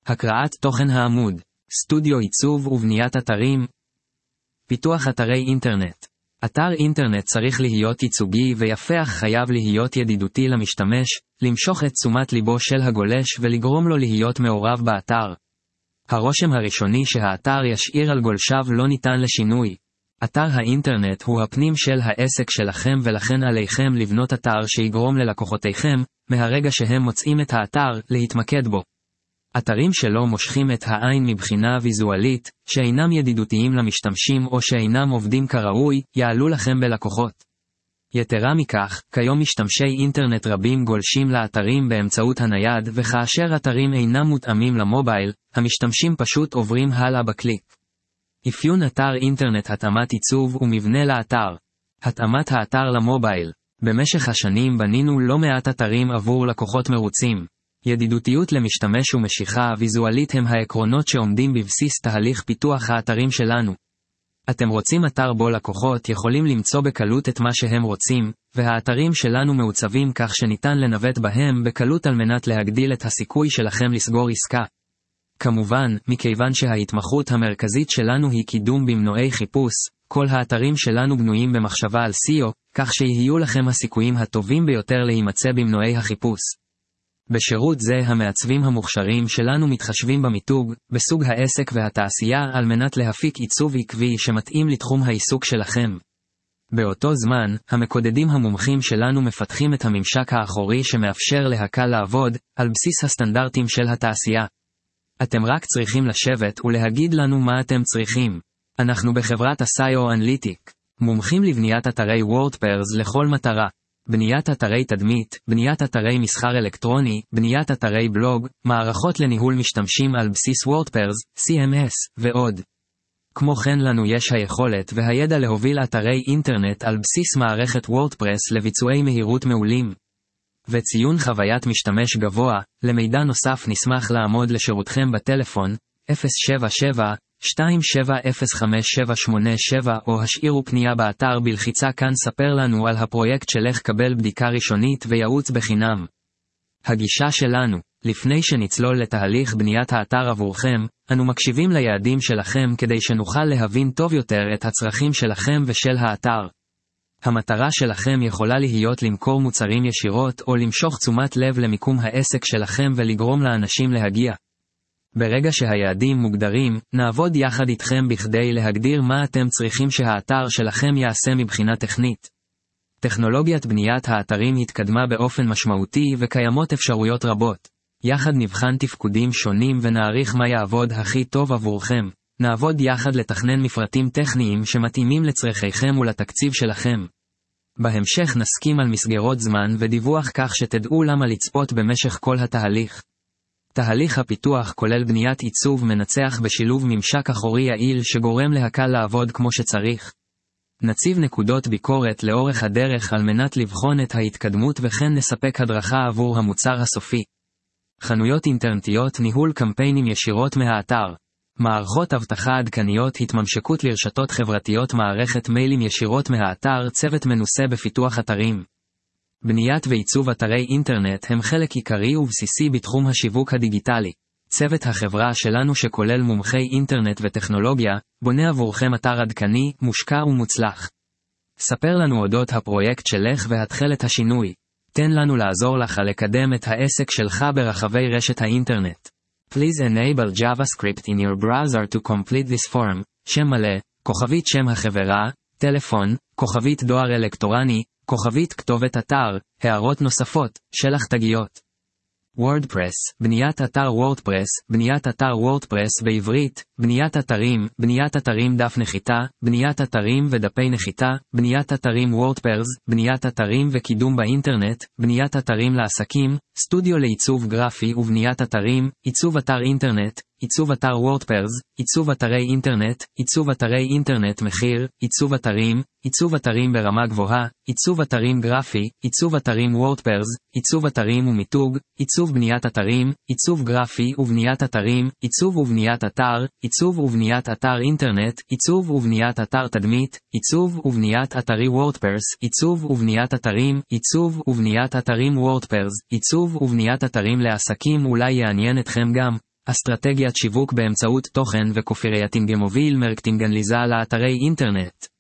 הקראת תוכן העמוד, סטודיו עיצוב ובניית אתרים, פיתוח אתרי אינטרנט. אתר אינטרנט צריך להיות ייצוגי ויפה אך חייב להיות ידידותי למשתמש, למשוך את תשומת ליבו של הגולש ולגרום לו להיות מעורב באתר. הרושם הראשוני שהאתר ישאיר על גולשיו לא ניתן לשינוי. אתר האינטרנט הוא הפנים של העסק שלכם ולכן עליכם לבנות אתר שיגרום ללקוחותיכם, מהרגע שהם מוצאים את האתר, להתמקד בו. אתרים שלא מושכים את העין מבחינה ויזואלית, שאינם ידידותיים למשתמשים או שאינם עובדים כראוי, יעלו לכם בלקוחות. יתרה מכך, כיום משתמשי אינטרנט רבים גולשים לאתרים באמצעות הנייד וכאשר אתרים אינם מותאמים למובייל, המשתמשים פשוט עוברים הלאה בקליק. אפיון אתר אינטרנט, התאמת עיצוב ומבנה לאתר. התאמת האתר למובייל. במשך השנים בנינו לא מעט אתרים עבור לקוחות מרוצים. ידידותיות למשתמש ומשיכה ויזואלית הם העקרונות שעומדים בבסיס תהליך פיתוח האתרים שלנו. אתם רוצים אתר בו לקוחות יכולים למצוא בקלות את מה שהם רוצים, והאתרים שלנו מעוצבים כך שניתן לנווט בהם בקלות על מנת להגדיל את הסיכוי שלכם לסגור עסקה. כמובן, מכיוון שההתמחות המרכזית שלנו היא קידום במנועי חיפוש, כל האתרים שלנו בנויים במחשבה על SEO, כך שיהיו לכם הסיכויים הטובים ביותר להימצא במנועי החיפוש. בשירות זה המעצבים המוכשרים שלנו מתחשבים במיתוג, בסוג העסק והתעשייה על מנת להפיק עיצוב עקבי שמתאים לתחום העיסוק שלכם. באותו זמן, המקודדים המומחים שלנו מפתחים את הממשק האחורי שמאפשר להקל לעבוד, על בסיס הסטנדרטים של התעשייה. אתם רק צריכים לשבת ולהגיד לנו מה אתם צריכים. אנחנו בחברת SEO Analytics, מומחים לבניית אתרי וורדפרס לכל מטרה. בניית אתרי תדמית, בניית אתרי מסחר אלקטרוני, בניית אתרי בלוג, מערכות לניהול משתמשים על בסיס וורדפרס, CMS, ועוד. כמו כן לנו יש היכולת והידע להוביל אתרי אינטרנט על בסיס מערכת וורדפרס לביצועי מהירות מעולים. וציון חוויית משתמש גבוה, למידע נוסף נשמח לעמוד לשירותכם בטלפון, 077-2705787 או השאירו פנייה באתר בלחיצה כאן. ספר לנו על הפרויקט שלך, קבל בדיקה ראשונית וייעוץ בחינם. הגישה שלנו, לפני שנצלול לתהליך בניית האתר עבורכם, אנו מקשיבים ליעדים שלכם כדי שנוכל להבין טוב יותר את הצרכים שלכם ושל האתר. המטרה שלכם יכולה להיות למכור מוצרים ישירות או למשוך תשומת לב למיקום העסק שלכם ולגרום לאנשים להגיע. ברגע שהיעדים מוגדרים, נעבוד יחד איתכם בכדי להגדיר מה אתם צריכים שהאתר שלכם יעשה מבחינה טכנית. טכנולוגיית בניית האתרים התקדמה באופן משמעותי וקיימות אפשרויות רבות. יחד נבחן תפקודים שונים ונעריך מה יעבוד הכי טוב עבורכם. נעבוד יחד לתכנן מפרטים טכניים שמתאימים לצרכיכם ולתקציב שלכם. בהמשך נסכים על מסגרות זמן ודיווח כך שתדעו למה לצפות במשך כל התהליך. תהליך הפיתוח כולל בניית עיצוב מנצח בשילוב ממשק אחורי יעיל שגורם להקל לעבוד כמו שצריך. נציב נקודות ביקורת לאורך הדרך על מנת לבחון את ההתקדמות וכן נספק הדרכה עבור המוצר הסופי. חנויות אינטרנטיות, ניהול קמפיינים ישירות מהאתר. מערכות אבטחה עדכניות, התממשקות לרשתות חברתיות, מערכת מיילים ישירות מהאתר, צוות מנוסה בפיתוח אתרים. בניית ועיצוב אתרי אינטרנט הם חלק עיקרי ובסיסי בתחום השיווק הדיגיטלי. צוות החברה שלנו שכולל מומחי אינטרנט וטכנולוגיה, בונה עבורכם אתר עדכני, מושקע ומוצלח. ספר לנו אודות הפרויקט שלך והתחל את השינוי. תן לנו לעזור לך לקדם את העסק שלך ברחבי רשת האינטרנט. Please enable JavaScript in your browser to complete this form. שם מלא, כוכבית שם החברה, טלפון, כוכבית דואר אלקטרוני, כוכבית כתובת אתר, הערות נוספות, שלח תגיות. וורדפרס, בניית אתר וורדפרס, בניית אתר וורדפרס בעברית, בניית אתרים דף נחיתה, בניית אתרים ודפי נחיתה, בניית אתרים וורדפרס, בניית אתרים וקידום באינטרנט, בניית אתרים לעסקים, סטודיו לעיצוב גרפי ובניית אתרים, עיצוב אתר אינטרנט, עיצוב אתר וורדפרס, עיצוב אתרי אינטרנט, עיצוב אתרי אינטרנט מחיר, עיצוב אתרים ברמה גבוהה, עיצוב אתרים גרפי, עיצוב אתרים וורדפרס, עיצוב אתרים ומיתוג, עיצוב בניית אתרים, עיצוב גרפי ובניית אתרים, עיצוב ובניית אתר, עיצוב ובניית אתר אינטרנט, עיצוב ובניית אתר תדמית, עיצוב ובניית אתרי וורדפרס, עיצוב ובניית אתרים, עיצוב ובניית אתרים וורדפרס, עיצוב ובניית אתרים לעסקים. אולי יעניין אתכם גם אסטרטגיית שיווק באמצעות תוכן וקופירייטינג מוביל מרקטינגנליזה לאתרי אינטרנט.